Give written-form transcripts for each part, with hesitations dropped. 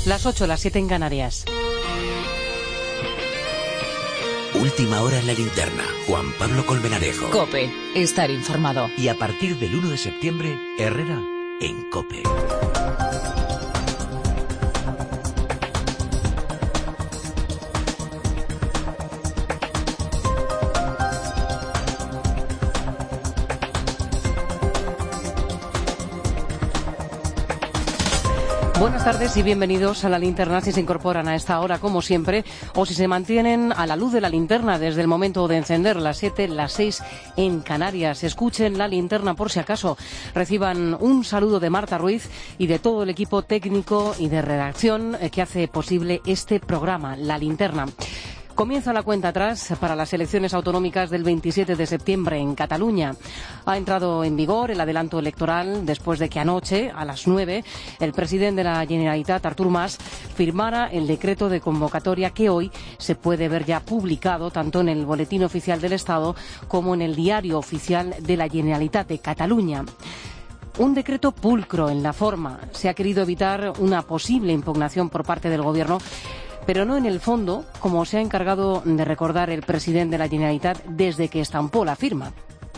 Las 8, las 7 en Canarias. Última hora en la linterna. Juan Pablo Colmenarejo. COPE. Estar informado. Y a partir del 1 de septiembre, Herrera en COPE. Buenas tardes y bienvenidos a la linterna si se incorporan a esta hora como siempre o si se mantienen a la luz de la linterna desde el momento de encender las 7, las 6 en Canarias. Escuchen la linterna por si acaso. Reciban un saludo de Marta Ruiz y de todo el equipo técnico y de redacción que hace posible este programa, La Linterna. Comienza la cuenta atrás para las elecciones autonómicas del 27 de septiembre en Cataluña. Ha entrado en vigor el adelanto electoral después de que anoche, a las 9, el presidente de la Generalitat, Artur Mas, firmara el decreto de convocatoria que hoy se puede ver ya publicado tanto en el Boletín Oficial del Estado como en el Diario Oficial de la Generalitat de Cataluña. Un decreto pulcro en la forma. Se ha querido evitar una posible impugnación por parte del Gobierno, pero no en el fondo, como se ha encargado de recordar el presidente de la Generalitat desde que estampó la firma,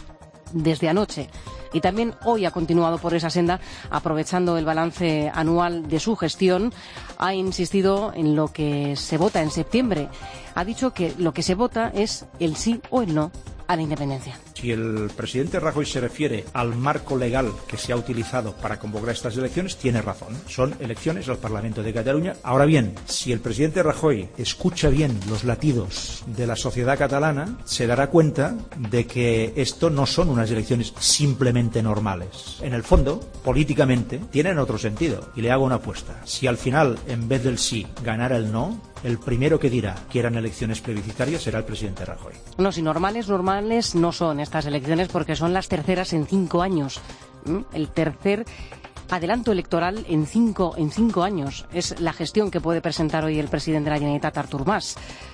desde anoche. Y también hoy ha continuado por esa senda, aprovechando el balance anual de su gestión. Ha insistido en lo que se vota en septiembre. Ha dicho que lo que se vota es el sí o el no a la independencia. Si el presidente Rajoy se refiere al marco legal que se ha utilizado para convocar estas elecciones, tiene razón. Son elecciones al Parlamento de Cataluña. Ahora bien, si el presidente Rajoy escucha bien los latidos de la sociedad catalana, se dará cuenta de que esto no son unas elecciones simplemente normales. En el fondo, políticamente, tienen otro sentido. Y le hago una apuesta. Si al final, en vez del sí, ganara el no, el primero que dirá que eran elecciones plebiscitarias será el presidente Rajoy. No, si normales no son estas elecciones porque son las terceras en 5 años. El tercer adelanto electoral en cinco años. Es la gestión que puede presentar hoy el presidente de la Generalitat, Artur Mas.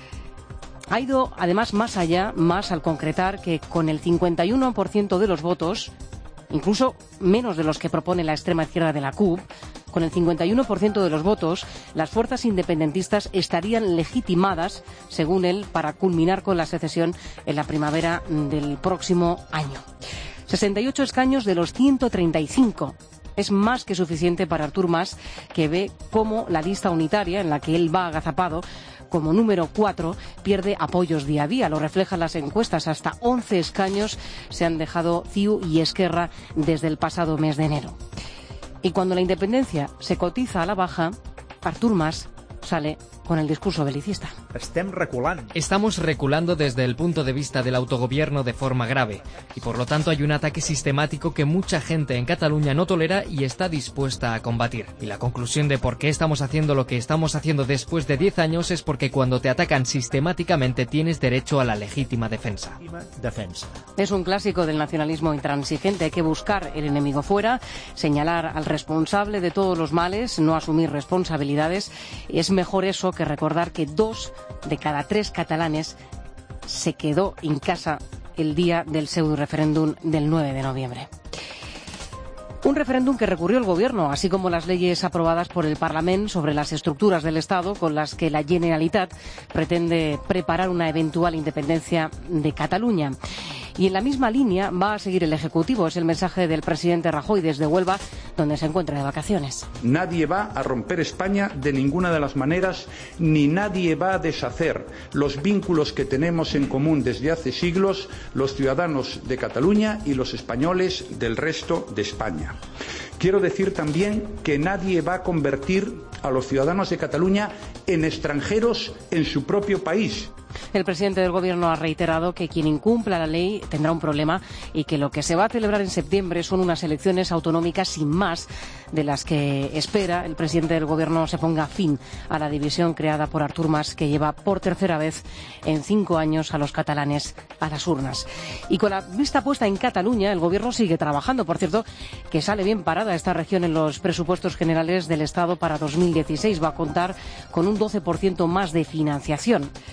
Ha ido, además, más allá, más al concretar que con el 51% de los votos, incluso menos de los que propone la extrema izquierda de la CUP, con el 51% de los votos, las fuerzas independentistas estarían legitimadas, según él, para culminar con la secesión en la primavera del próximo año. 68 escaños de los 135. Es más que suficiente para Artur Mas, que ve cómo la lista unitaria, en la que él va agazapado como número 4, pierde apoyos día a día. Lo reflejan las encuestas. Hasta 11 escaños se han dejado CiU y Esquerra desde el pasado mes de enero. Y cuando la independencia se cotiza a la baja, Artur Mas sale con el discurso belicista. Estamos reculando desde el punto de vista del autogobierno de forma grave y por lo tanto hay un ataque sistemático que mucha gente en Cataluña no tolera y está dispuesta a combatir. Y la conclusión de por qué estamos haciendo lo que estamos haciendo después de 10 años es porque cuando te atacan sistemáticamente tienes derecho a la legítima defensa. Es un clásico del nacionalismo intransigente. Hay que buscar el enemigo fuera, señalar al responsable de todos los males, no asumir responsabilidades. Es mejor eso que recordar que 2 de cada 3 catalanes se quedó en casa el día del pseudo-referéndum del 9 de noviembre. Un referéndum que recurrió el Gobierno, así como las leyes aprobadas por el Parlamento sobre las estructuras del Estado con las que la Generalitat pretende preparar una eventual independencia de Cataluña. Y en la misma línea va a seguir el Ejecutivo. Es el mensaje del presidente Rajoy desde Huelva, donde se encuentra de vacaciones. Nadie va a romper España de ninguna de las maneras, ni nadie va a deshacer los vínculos que tenemos en común desde hace siglos los ciudadanos de Cataluña y los españoles del resto de España. Quiero decir también que nadie va a convertir a los ciudadanos de Cataluña en extranjeros en su propio país. El presidente del Gobierno ha reiterado que quien incumpla la ley tendrá un problema y que lo que se va a celebrar en septiembre son unas elecciones autonómicas sin más, de las que espera el presidente del Gobierno se ponga fin a la división creada por Artur Mas, que lleva por tercera vez en 5 años a los catalanes a las urnas. Y con la vista puesta en Cataluña, el Gobierno sigue trabajando. Por cierto, que sale bien parada esta región en los presupuestos generales del Estado para 2016. Va a contar con un 12% más de financiación.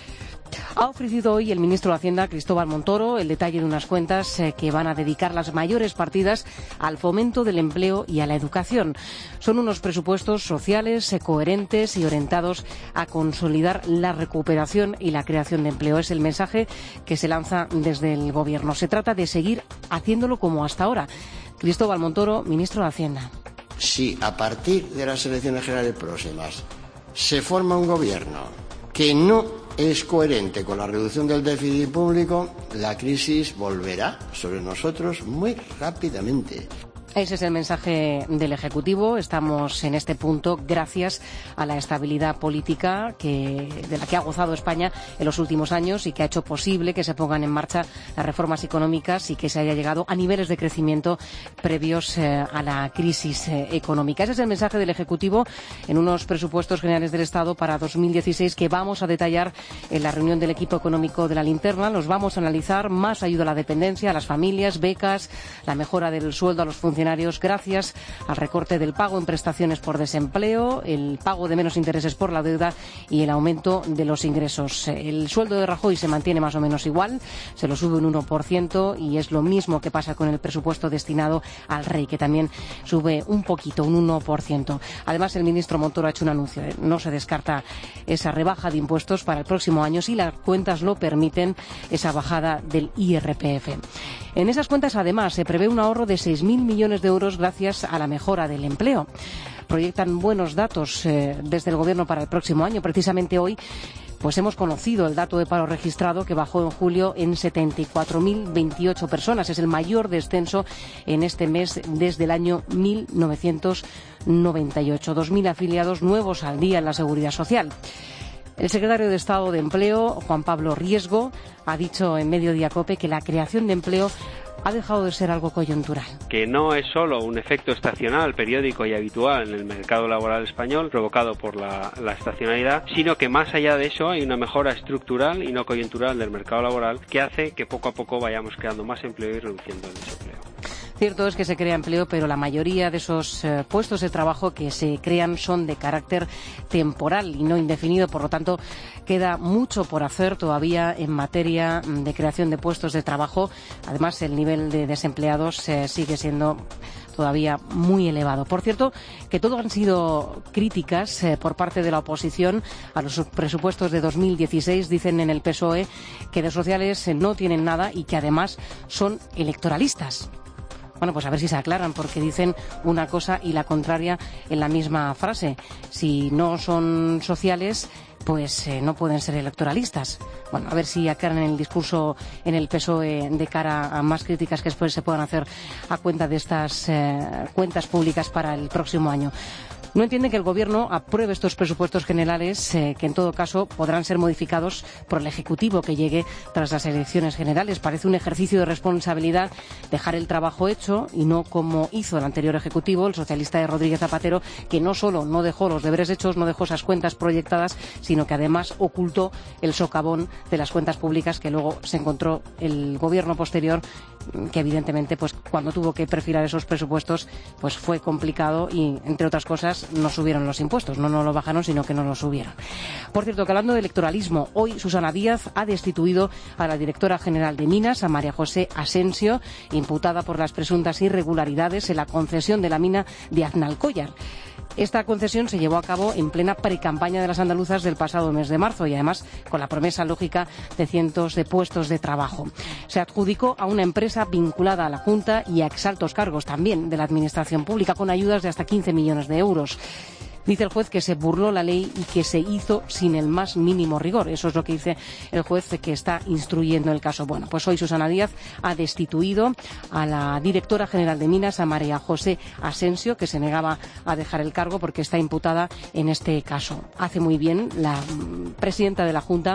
Ha ofrecido hoy el ministro de Hacienda, Cristóbal Montoro, el detalle de unas cuentas que van a dedicar las mayores partidas al fomento del empleo y a la educación. Son unos presupuestos sociales, coherentes y orientados a consolidar la recuperación y la creación de empleo. Es el mensaje que se lanza desde el Gobierno. Se trata de seguir haciéndolo como hasta ahora. Cristóbal Montoro, ministro de Hacienda. Si a partir de las elecciones generales próximas se forma un gobierno que no es coherente con la reducción del déficit público, la crisis volverá sobre nosotros muy rápidamente. Ese es el mensaje del Ejecutivo. Estamos en este punto gracias a la estabilidad política de la que ha gozado España en los últimos años y que ha hecho posible que se pongan en marcha las reformas económicas y que se haya llegado a niveles de crecimiento previos a la crisis económica. Ese es el mensaje del Ejecutivo en unos presupuestos generales del Estado para 2016 que vamos a detallar en la reunión del equipo económico de la Linterna. Los vamos a analizar: más ayuda a la dependencia, a las familias, becas, la mejora del sueldo a los funcionarios gracias al recorte del pago en prestaciones por desempleo, el pago de menos intereses por la deuda y el aumento de los ingresos. El sueldo de Rajoy se mantiene más o menos igual, se lo sube un 1% y es lo mismo que pasa con el presupuesto destinado al Rey, que también sube un poquito, un 1%. Además, el ministro Montoro ha hecho un anuncio. No se descarta esa rebaja de impuestos para el próximo año, si las cuentas lo permiten, esa bajada del IRPF. En esas cuentas, además, se prevé un ahorro de 6.000 millones de euros gracias a la mejora del empleo. Proyectan buenos datos desde el Gobierno para el próximo año. Precisamente hoy pues hemos conocido el dato de paro registrado, que bajó en julio en 74.028 personas. Es el mayor descenso en este mes desde el año 1998. 2.000 afiliados nuevos al día en la Seguridad Social. El secretario de Estado de Empleo, Juan Pablo Riesgo, ha dicho en Mediodía COPE que la creación de empleo ha dejado de ser algo coyuntural. Que no es solo un efecto estacional, periódico y habitual en el mercado laboral español provocado por la estacionalidad, sino que más allá de eso hay una mejora estructural y no coyuntural del mercado laboral que hace que poco a poco vayamos creando más empleo y reduciendo el desempleo. Cierto es que se crea empleo, pero la mayoría de esos puestos de trabajo que se crean son de carácter temporal y no indefinido. Por lo tanto, queda mucho por hacer todavía en materia de creación de puestos de trabajo. Además, el nivel de desempleados sigue siendo todavía muy elevado. Por cierto, que todo han sido críticas por parte de la oposición a los presupuestos de 2016. Dicen en el PSOE que de sociales no tienen nada y que además son electoralistas. Bueno, pues a ver si se aclaran, porque dicen una cosa y la contraria en la misma frase. Si no son sociales, pues no pueden ser electoralistas. Bueno, a ver si aclaran el discurso en el PSOE de cara a más críticas que después se puedan hacer a cuenta de estas cuentas públicas para el próximo año. No entienden que el Gobierno apruebe estos presupuestos generales, que en todo caso podrán ser modificados por el Ejecutivo que llegue tras las elecciones generales. Parece un ejercicio de responsabilidad dejar el trabajo hecho y no como hizo el anterior Ejecutivo, el socialista de Rodríguez Zapatero, que no solo no dejó los deberes hechos, no dejó esas cuentas proyectadas, sino que además ocultó el socavón de las cuentas públicas que luego se encontró el Gobierno posterior, que evidentemente pues cuando tuvo que perfilar esos presupuestos pues fue complicado y, entre otras cosas, no subieron los impuestos, no lo bajaron, sino que no los subieron. Por cierto, que hablando de electoralismo, hoy Susana Díaz ha destituido a la directora general de Minas, a María José Asensio, imputada por las presuntas irregularidades en la concesión de la mina de Aznalcóllar. Esta concesión se llevó a cabo en plena precampaña de las andaluzas del pasado mes de marzo y además con la promesa lógica de cientos de puestos de trabajo. Se adjudicó a una empresa vinculada a la Junta y a exaltos cargos también de la Administración Pública, con ayudas de hasta 15 millones de euros. Dice el juez que se burló la ley y que se hizo sin el más mínimo rigor. Eso es lo que dice el juez que está instruyendo el caso. Bueno, pues hoy Susana Díaz ha destituido a la directora general de Minas, a María José Asensio, que se negaba a dejar el cargo porque está imputada en este caso. Hace muy bien la presidenta de la Junta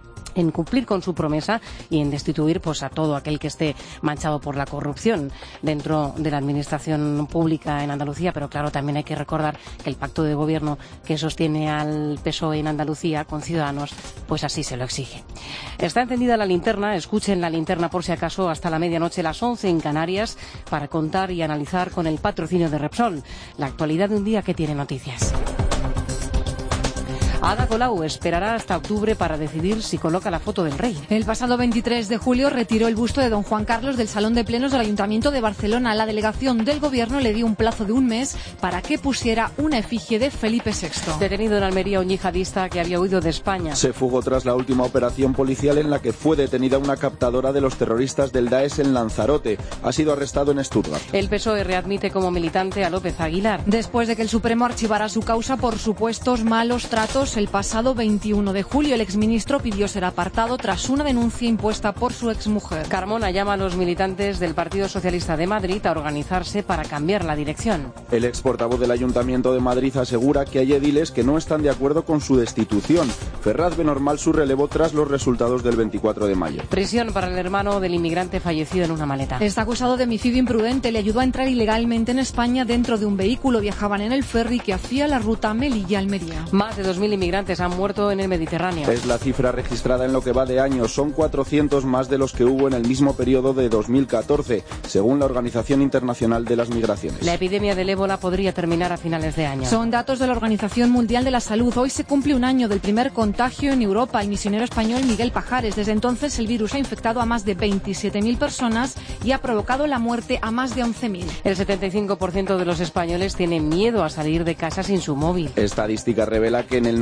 en cumplir con su promesa y en destituir pues a todo aquel que esté manchado por la corrupción dentro de la administración pública en Andalucía. Pero claro, también hay que recordar que el pacto de gobierno que sostiene al PSOE en Andalucía con Ciudadanos, pues así se lo exige. Está encendida la linterna, escuchen la linterna por si acaso hasta la medianoche, las 11 en Canarias, para contar y analizar con el patrocinio de Repsol la actualidad de un día que tiene noticias. Ada Colau esperará hasta octubre para decidir si coloca la foto del rey. El pasado 23 de julio retiró el busto de don Juan Carlos del Salón de Plenos del Ayuntamiento de Barcelona. La delegación del Gobierno le dio un plazo de un mes para que pusiera una efigie de Felipe VI. Detenido en Almería un yihadista que había huido de España. Se fugó tras la última operación policial en la que fue detenida una captadora de los terroristas del Daesh en Lanzarote. Ha sido arrestado en Stuttgart. El PSOE readmite como militante a López Aguilar. Después de que el Supremo archivara su causa por supuestos malos tratos el pasado 21 de julio, el exministro pidió ser apartado tras una denuncia impuesta por su exmujer. Carmona llama a los militantes del Partido Socialista de Madrid a organizarse para cambiar la dirección. El ex portavoz del Ayuntamiento de Madrid asegura que hay ediles que no están de acuerdo con su destitución. Ferraz ve normal su relevo tras los resultados del 24 de mayo. Prisión para el hermano del inmigrante fallecido en una maleta. Está acusado de homicidio imprudente. Le ayudó a entrar ilegalmente en España dentro de un vehículo. Viajaban en el ferry que hacía la ruta Melilla-Almería. Más de 2.000 inmigrantes han muerto en el Mediterráneo. Es la cifra registrada en lo que va de año. Son 400 más de los que hubo en el mismo periodo de 2014, según la Organización Internacional de las Migraciones. La epidemia del ébola podría terminar a finales de año. Son datos de la Organización Mundial de la Salud. Hoy se cumple un año del primer contagio en Europa. El misionero español Miguel Pajares. Desde entonces el virus ha infectado a más de 27.000 personas y ha provocado la muerte a más de 11.000. El 75% de los españoles tienen miedo a salir de casa sin su móvil. Estadística revela que en el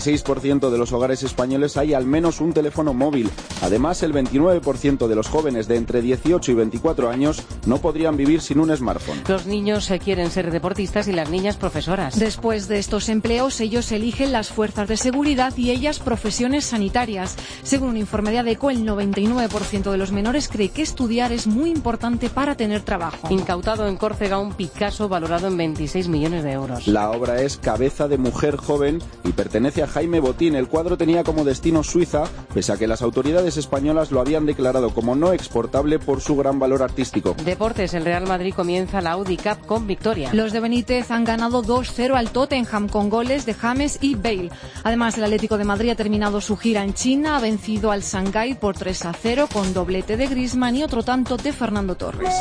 96% de los hogares españoles hay al menos un teléfono móvil. Además, el 29% de los jóvenes de entre 18 y 24 años no podrían vivir sin un smartphone. Los niños quieren ser deportistas y las niñas profesoras. Después de estos empleos, ellos eligen las fuerzas de seguridad y ellas profesiones sanitarias. Según un informe de ADECO, el 99% de los menores cree que estudiar es muy importante para tener trabajo. Incautado en Córcega un Picasso valorado en 26 millones de euros. La obra es Cabeza de mujer joven y pertenece a Jaime Botín. El cuadro tenía como destino Suiza, pese a que las autoridades españolas lo habían declarado como no exportable por su gran valor artístico. Deportes, el Real Madrid comienza la Audi Cup con victoria. Los de Benítez han ganado 2-0 al Tottenham con goles de James y Bale. Además, el Atlético de Madrid ha terminado su gira en China, ha vencido al Shanghái por 3-0 con doblete de Griezmann y otro tanto de Fernando Torres.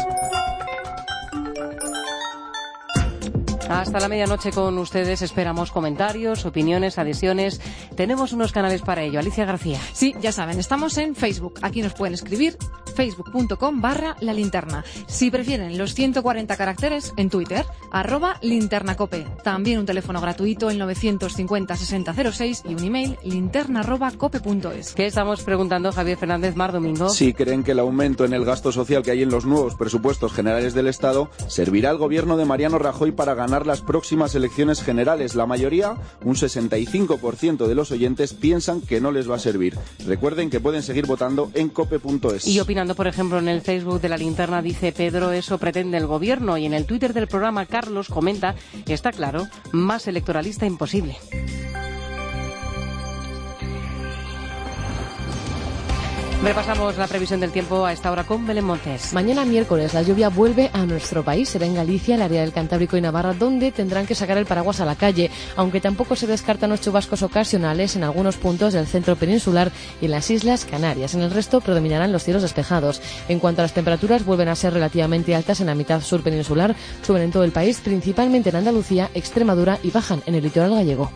Hasta la medianoche con ustedes esperamos comentarios, opiniones, adhesiones. Tenemos unos canales para ello. Alicia García. Sí, ya saben, estamos en Facebook. Aquí nos pueden escribir facebook.com/La Linterna. Si prefieren los 140 caracteres, en Twitter, @linternacope. También un teléfono gratuito, el 950-6006 y un email, linterna@cope.es. ¿Qué estamos preguntando, Javier Fernández Mar Domingo? Si creen que el aumento en el gasto social que hay en los nuevos presupuestos generales del Estado servirá al gobierno de Mariano Rajoy para ganar las próximas elecciones generales. La mayoría, un 65% de los oyentes, piensan que no les va a servir. Recuerden que pueden seguir votando en cope.es. Y opinando, por ejemplo, en el Facebook de La Linterna, dice Pedro, eso pretende el gobierno. Y en el Twitter del programa, Carlos comenta, está claro, más electoralista imposible. Repasamos la previsión del tiempo a esta hora con Belén Montes. Mañana miércoles la lluvia vuelve a nuestro país. Será en Galicia, el área del Cantábrico y Navarra, donde tendrán que sacar el paraguas a la calle, aunque tampoco se descartan los chubascos ocasionales en algunos puntos del centro peninsular y en las Islas Canarias. En el resto predominarán los cielos despejados. En cuanto a las temperaturas, vuelven a ser relativamente altas en la mitad sur peninsular, suben en todo el país, principalmente en Andalucía, Extremadura y bajan en el litoral gallego.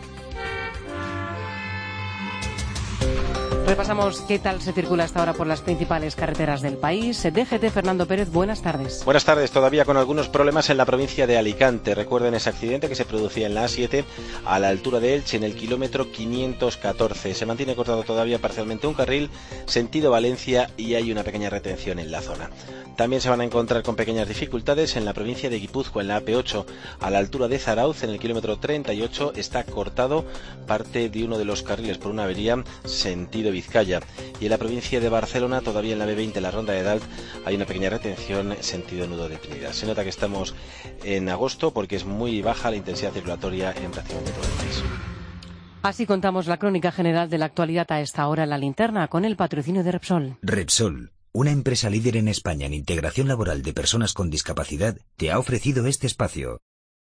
Repasamos qué tal se circula hasta ahora por las principales carreteras del país. DGT, Fernando Pérez, buenas tardes. Buenas tardes, todavía con algunos problemas en la provincia de Alicante. Recuerden ese accidente que se producía en la A7 a la altura de Elche, en el kilómetro 514. Se mantiene cortado todavía parcialmente un carril, sentido Valencia, y hay una pequeña retención en la zona. También se van a encontrar con pequeñas dificultades en la provincia de Guipúzcoa, en la AP8, a la altura de Zarauz, en el kilómetro 38, está cortado parte de uno de los carriles por una avería, sentido Vizcaya. Y en la provincia de Barcelona, todavía en la B20, en la ronda de Dalt, hay una pequeña retención, sentido Nudo de Trinidad. Se nota que estamos en agosto porque es muy baja la intensidad circulatoria en prácticamente todo el país. Así contamos la crónica general de la actualidad a esta hora en La Linterna, con el patrocinio de Repsol. Repsol, una empresa líder en España en integración laboral de personas con discapacidad, te ha ofrecido este espacio.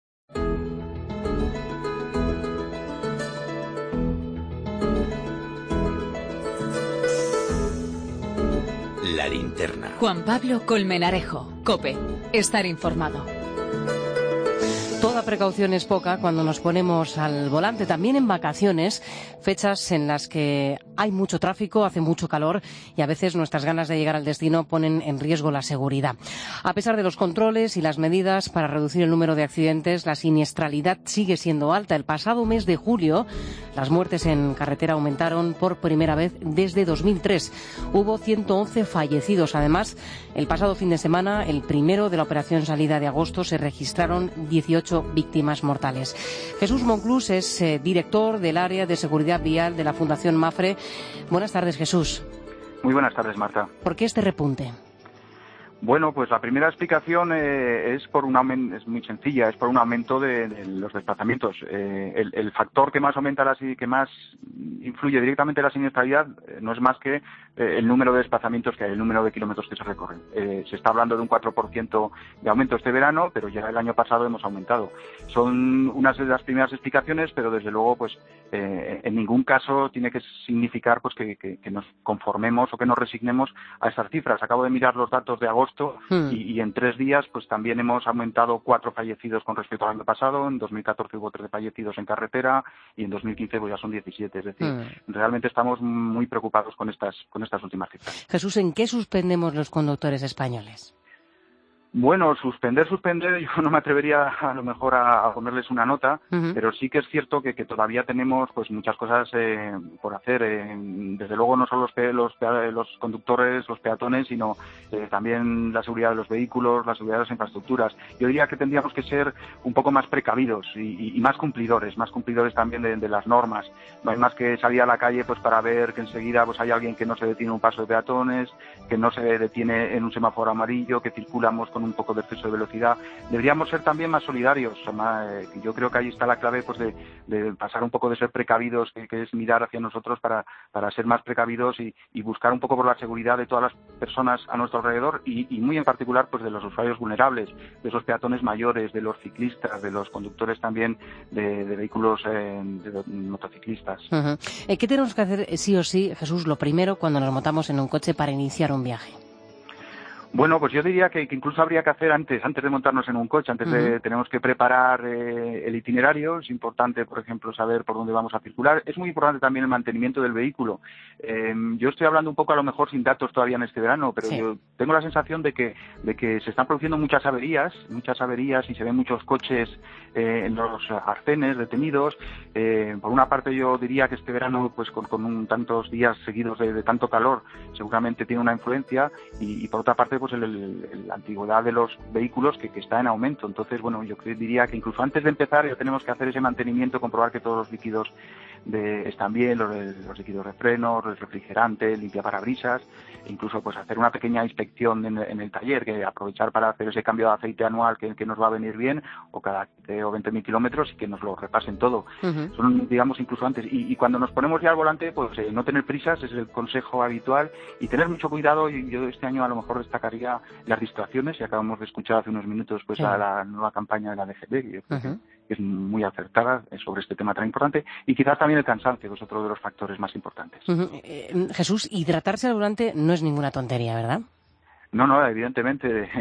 La Linterna. Juan Pablo Colmenarejo, COPE. Estar informado. Toda precaución es poca cuando nos ponemos al volante, también en vacaciones, fechas en las que hay mucho tráfico, hace mucho calor y a veces nuestras ganas de llegar al destino ponen en riesgo la seguridad. A pesar de los controles y las medidas para reducir el número de accidentes, la siniestralidad sigue siendo alta. El pasado mes de julio, las muertes en carretera aumentaron por primera vez desde 2003. Hubo 111 fallecidos. Además, el pasado fin de semana, el primero de la operación salida de agosto, se registraron 18 víctimas mortales. Jesús Monclús es director del área de seguridad vial de la Fundación Mapfre. Buenas tardes, Jesús. Muy buenas tardes, Marta. ¿Por qué este repunte? Bueno, pues la primera explicación es muy sencilla, es por un aumento de los desplazamientos. El factor que más aumenta que más influye directamente en la siniestralidad no es más que el número de desplazamientos que hay, el número de kilómetros que se recorren. Se está hablando de un 4% de aumento este verano, pero ya el año pasado hemos aumentado. Son unas de las primeras explicaciones, pero desde luego, pues en ningún caso tiene que significar pues que nos conformemos o que nos resignemos a esas cifras. Acabo de mirar los datos de agosto. Y en 3 días pues también hemos aumentado 4 fallecidos con respecto al año pasado. En 2014 hubo 13 fallecidos en carretera y en 2015 pues ya son 17. Es decir, realmente estamos muy preocupados con estas últimas cifras. Jesús, ¿en qué suspendemos los conductores españoles? Bueno, suspender, yo no me atrevería a lo mejor a ponerles una nota, pero sí que es cierto que todavía tenemos pues muchas cosas por hacer. Desde luego no solo los conductores, los peatones, sino también la seguridad de los vehículos, la seguridad de las infraestructuras. Yo diría que tendríamos que ser un poco más precavidos y más cumplidores también de las normas. No hay más que salir a la calle pues para ver que enseguida pues hay alguien que no se detiene en un paso de peatones, que no se detiene en un semáforo amarillo, que circulamos con un poco de exceso de velocidad. Deberíamos ser también más solidarios. Yo creo que ahí está la clave pues de pasar un poco de ser precavidos, que es mirar hacia nosotros para ser más precavidos y buscar un poco por la seguridad de todas las personas a nuestro alrededor y muy en particular pues de los usuarios vulnerables, de esos peatones mayores, de los ciclistas, de los conductores también de vehículos de motociclistas. ¿Qué tenemos que hacer sí o sí, Jesús, lo primero cuando nos montamos en un coche para iniciar un viaje? Bueno, pues yo diría que incluso habría que hacer antes de montarnos en un coche, tenemos que preparar el itinerario. Es importante, por ejemplo, saber por dónde vamos a circular. Es muy importante también el mantenimiento del vehículo. Yo estoy hablando un poco a lo mejor sin datos todavía en este verano, pero yo tengo la sensación de que se están produciendo muchas averías y se ven muchos coches en los arcenes detenidos. Por una parte yo diría que este verano, pues con tantos días seguidos de tanto calor, seguramente tiene una influencia y por otra parte pues la antigüedad de los vehículos que está en aumento. Entonces, bueno, yo diría que incluso antes de empezar ya tenemos que hacer ese mantenimiento, comprobar que todos los líquidos están bien, los líquidos de frenos, el refrigerante, limpiaparabrisas, incluso pues hacer una pequeña inspección en el taller, que aprovechar para hacer ese cambio de aceite anual que nos va a venir bien, o cada 15 o 20.000 kilómetros y que nos lo repasen todo. Son, digamos, incluso antes. Y cuando nos ponemos ya al volante, pues no tener prisas es el consejo habitual y tener mucho cuidado. Y yo este año a lo mejor destacaría las distracciones, y acabamos de escuchar hace unos minutos pues a la nueva campaña de la DGT, que yo creo que es muy acertada sobre este tema tan importante, y quizás también el cansancio, que es otro de los factores más importantes. Jesús, hidratarse al volante no es ninguna tontería, ¿verdad? No, evidentemente,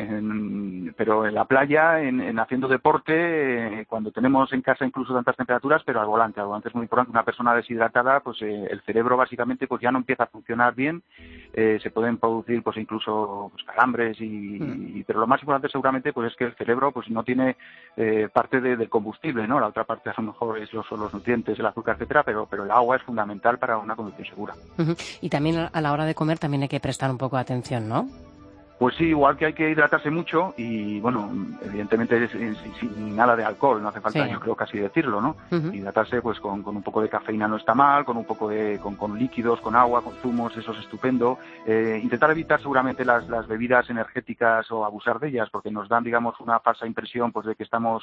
pero en la playa, en haciendo deporte, cuando tenemos en casa incluso tantas temperaturas, pero al volante es muy importante. Una persona deshidratada, pues el cerebro básicamente pues ya no empieza a funcionar bien, se pueden producir pues incluso pues, calambres pero lo más importante seguramente pues es que el cerebro pues no tiene parte del combustible, ¿no? La otra parte a lo mejor son los nutrientes, el azúcar, etcétera, pero el agua es fundamental para una conducción segura. Y también a la hora de comer también hay que prestar un poco de atención, ¿no? Pues sí, igual que hay que hidratarse mucho y, bueno, evidentemente sin nada de alcohol, no hace falta, yo creo, casi decirlo, ¿no? Hidratarse pues con un poco de cafeína no está mal, con un poco con líquidos, con agua, con zumos, eso es estupendo. Intentar evitar seguramente las bebidas energéticas o abusar de ellas, porque nos dan, digamos, una falsa impresión pues de que estamos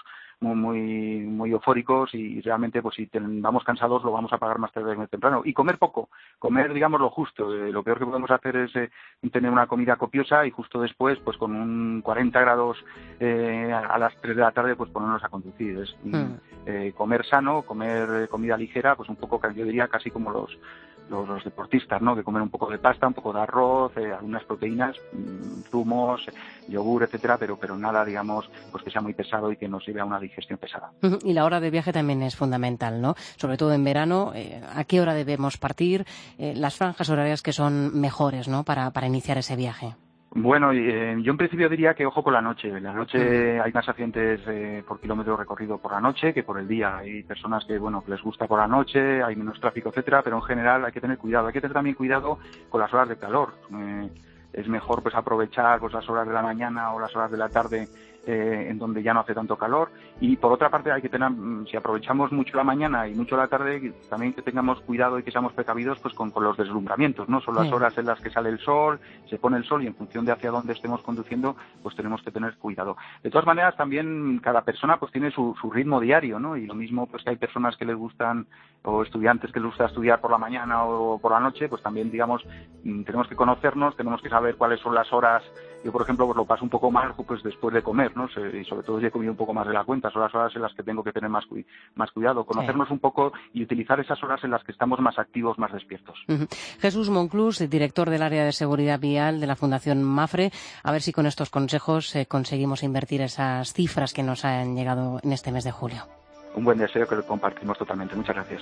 muy eufóricos y realmente pues si vamos cansados lo vamos a pagar más tarde o temprano. Y comer poco, comer, digamos, lo justo. Lo peor que podemos hacer es tener una comida copiosa y justo después, pues con un 40 grados a las 3 de la tarde, pues ponernos a conducir. Es comer sano, comer comida ligera, pues un poco, yo diría, casi como los deportistas, ¿no? Que comen un poco de pasta, un poco de arroz, algunas proteínas, zumos, yogur, etcétera, pero nada, digamos, pues que sea muy pesado y que nos lleve a una digestión pesada. Y la hora de viaje también es fundamental, ¿no? Sobre todo en verano, ¿a qué hora debemos partir? Las franjas horarias que son mejores, ¿no? Para iniciar ese viaje. Bueno, yo en principio diría que ojo con la noche. En la noche hay más accidentes por kilómetro recorrido por la noche que por el día. Hay personas que, bueno, que les gusta por la noche, hay menos tráfico, etcétera, pero en general hay que tener cuidado. Hay que tener también cuidado con las horas de calor. Es mejor pues aprovechar pues las horas de la mañana o las horas de la tarde en donde ya no hace tanto calor. Y por otra parte hay que tener, si aprovechamos mucho la mañana y mucho la tarde, también que tengamos cuidado y que seamos precavidos pues con los deslumbramientos, ¿no? Son las horas en las que sale el sol, se pone el sol y en función de hacia dónde estemos conduciendo, pues tenemos que tener cuidado. De todas maneras, también cada persona pues tiene su ritmo diario, ¿no? Y lo mismo pues que hay personas que les gustan, o estudiantes que les gusta estudiar por la mañana o por la noche, pues también, digamos, tenemos que conocernos, tenemos que saber cuáles son las horas. Yo, por ejemplo, pues lo paso un poco mal pues después de comer, ¿no? Y sobre todo si he comido un poco más de la cuenta, son las horas en las que tengo que tener más cuidado, conocernos un poco y utilizar esas horas en las que estamos más activos, más despiertos. Jesús Monclús, director del área de seguridad vial de la Fundación Mapfre, a ver si con estos consejos conseguimos invertir esas cifras que nos han llegado en este mes de julio. Un buen deseo que lo compartimos totalmente. Muchas gracias.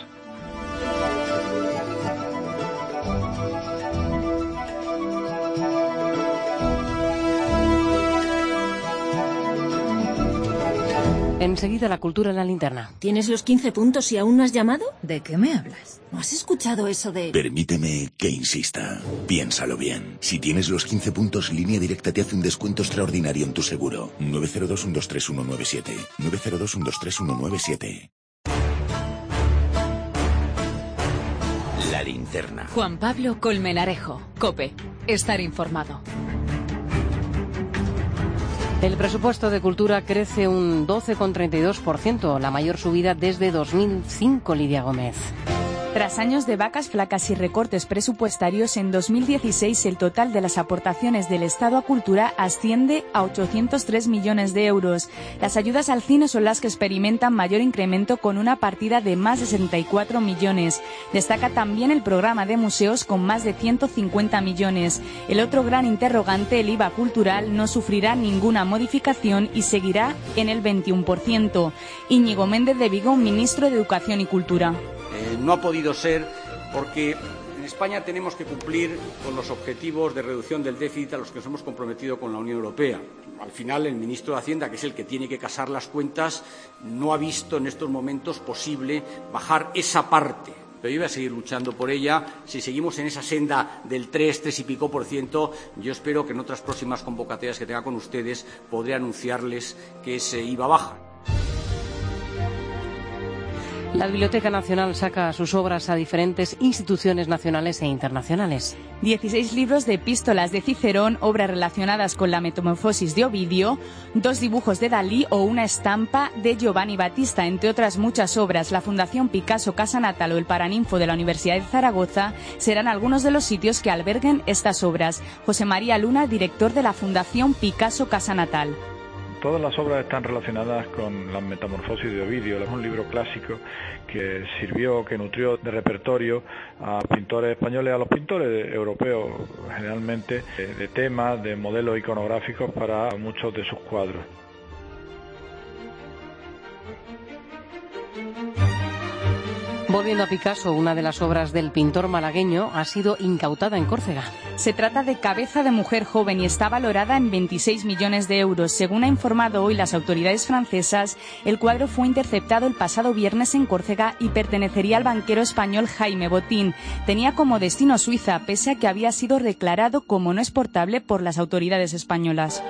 Enseguida la cultura en la linterna. ¿Tienes los 15 puntos y aún no has llamado? ¿De qué me hablas? ¿No has escuchado eso de...? Permíteme que insista. Piénsalo bien. Si tienes los 15 puntos, Línea Directa te hace un descuento extraordinario en tu seguro. 902-123-197. 902-123-197. La linterna. Juan Pablo Colmenarejo. COPE. Estar informado. El presupuesto de cultura crece un 12,32%, la mayor subida desde 2005, Lidia Gómez. Tras años de vacas flacas y recortes presupuestarios, en 2016 el total de las aportaciones del Estado a cultura asciende a 803 millones de euros. Las ayudas al cine son las que experimentan mayor incremento, con una partida de más de 64 millones. Destaca también el programa de museos con más de 150 millones. El otro gran interrogante, el IVA cultural, no sufrirá ninguna modificación y seguirá en el 21%. Íñigo Méndez de Vigo, ministro de Educación y Cultura. No ha podido ser porque en España tenemos que cumplir con los objetivos de reducción del déficit a los que nos hemos comprometido con la Unión Europea. Al final, el ministro de Hacienda, que es el que tiene que casar las cuentas, no ha visto en estos momentos posible bajar esa parte. Pero yo voy a seguir luchando por ella. Si seguimos en esa senda del 3 y pico %, yo espero que en otras próximas convocatorias que tenga con ustedes podré anunciarles que ese IVA baja. La Biblioteca Nacional saca sus obras a diferentes instituciones nacionales e internacionales. 16 libros de epístolas de Cicerón, obras relacionadas con la metamorfosis de Ovidio, 2 dibujos de Dalí o una estampa de Giovanni Battista, entre otras muchas obras. La Fundación Picasso Casa Natal o el Paraninfo de la Universidad de Zaragoza serán algunos de los sitios que alberguen estas obras. José María Luna, director de la Fundación Picasso Casa Natal. Todas las obras están relacionadas con la metamorfosis de Ovidio. Es un libro clásico que sirvió, que nutrió de repertorio a pintores españoles, a los pintores europeos generalmente, de temas, de modelos iconográficos para muchos de sus cuadros. Volviendo a Picasso, una de las obras del pintor malagueño ha sido incautada en Córcega. Se trata de Cabeza de mujer joven y está valorada en 26 millones de euros. Según ha informado hoy las autoridades francesas, el cuadro fue interceptado el pasado viernes en Córcega y pertenecería al banquero español Jaime Botín. Tenía como destino Suiza, pese a que había sido declarado como no exportable por las autoridades españolas.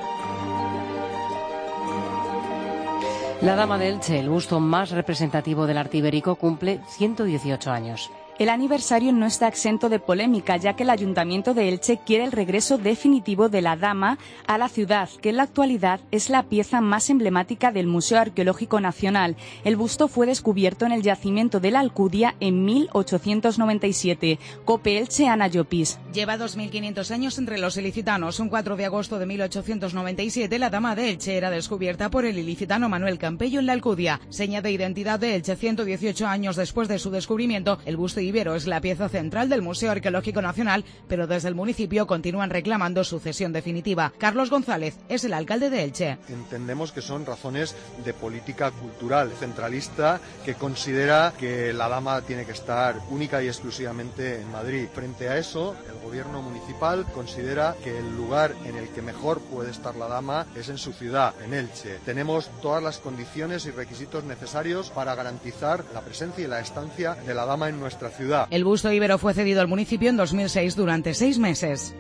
La Dama de Elche, el busto más representativo del arte ibérico, cumple 118 años. El aniversario no está exento de polémica, ya que el Ayuntamiento de Elche quiere el regreso definitivo de la Dama a la ciudad, que en la actualidad es la pieza más emblemática del Museo Arqueológico Nacional. El busto fue descubierto en el yacimiento de la Alcudia en 1897. COPE Elche, Ana Llopis. Lleva 2.500 años entre los ilicitanos. Un 4 de agosto de 1897, la Dama de Elche era descubierta por el ilicitano Manuel Campello en la Alcudia. Seña de identidad de Elche, 118 años después de su descubrimiento, el busto de Ibero es la pieza central del Museo Arqueológico Nacional, pero desde el municipio continúan reclamando su cesión definitiva. Carlos González es el alcalde de Elche. Entendemos que son razones de política cultural centralista que considera que la dama tiene que estar única y exclusivamente en Madrid. Frente a eso, el gobierno municipal considera que el lugar en el que mejor puede estar la dama es en su ciudad, en Elche. Tenemos todas las condiciones y requisitos necesarios para garantizar la presencia y la estancia de la dama en nuestra ciudad. El busto íbero fue cedido al municipio en 2006 durante 6 meses.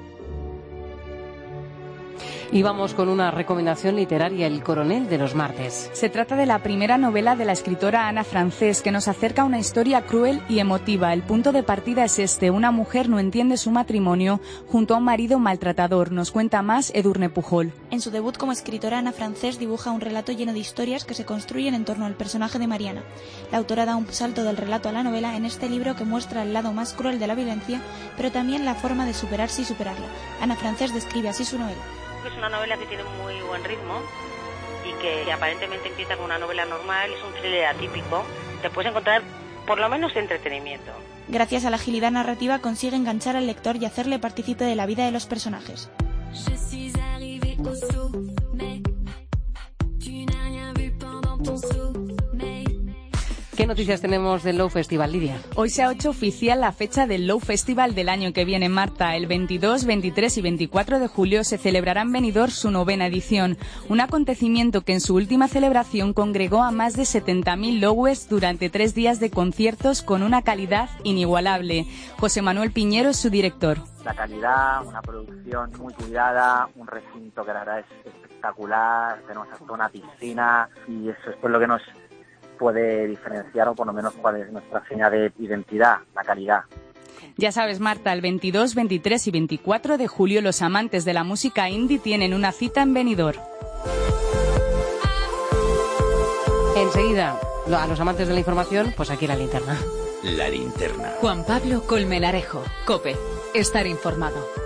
Y vamos con una recomendación literaria, El coronel de los martes. Se trata de la primera novela de la escritora Ana Francés, que nos acerca a una historia cruel y emotiva. El punto de partida es este: una mujer no entiende su matrimonio junto a un marido maltratador. Nos cuenta más Edurne Pujol. En su debut como escritora, Ana Francés dibuja un relato lleno de historias que se construyen en torno al personaje de Mariana. La autora da un salto del relato a la novela en este libro que muestra el lado más cruel de la violencia, pero también la forma de superarse y superarla. Ana Francés describe así su novela. Es una novela que tiene muy buen ritmo y que aparentemente empieza como una novela normal, es un thriller atípico. Te puedes encontrar por lo menos entretenimiento. Gracias a la agilidad narrativa consigue enganchar al lector y hacerle partícipe de la vida de los personajes. ¿Qué noticias tenemos del Low Festival, Lidia? Hoy se ha hecho oficial la fecha del Low Festival del año que viene, Marta. El 22, 23 y 24 de julio se celebrará en Benidorm su 9ª edición. Un acontecimiento que en su última celebración congregó a más de 70.000 lowers durante 3 días de conciertos con una calidad inigualable. José Manuel Piñero es su director. La calidad, una producción muy cuidada, un recinto que la verdad es espectacular, tenemos hasta una piscina y eso es lo que nos puede diferenciar, o por lo menos cuál es nuestra seña de identidad, la calidad. Ya sabes, Marta, el 22, 23 y 24 de julio los amantes de la música indie tienen una cita en Benidorm. Enseguida, a los amantes de la información, pues aquí la linterna. La linterna. Juan Pablo Colmenarejo, COPE. Estar informado.